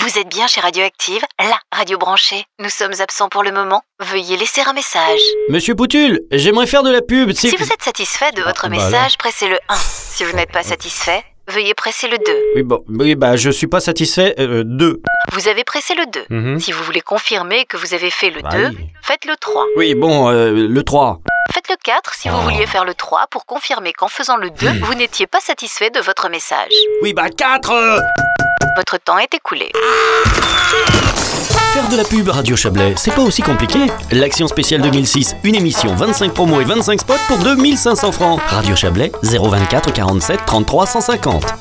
Vous êtes bien chez Radioactive, la radio branchée. Nous sommes absents pour le moment. Veuillez laisser un message. Monsieur Poutul, j'aimerais faire de la pub. Si vous êtes satisfait de votre message, pressez le 1. Si vous n'êtes pas satisfait, veuillez presser le 2. Je suis pas satisfait. 2. Vous avez pressé le 2. Si vous voulez confirmer que vous avez fait le 2, faites le 3. Le 3. Faites le 4 si vous vouliez faire le 3 pour confirmer qu'en faisant le 2, vous n'étiez pas satisfait de votre message. 4. Votre temps est écoulé. Faire de la pub Radio Chablais, c'est pas aussi compliqué. L'Action spéciale 2006, une émission, 25 promos et 25 spots pour 2500 francs. Radio Chablais, 024 47 33 150.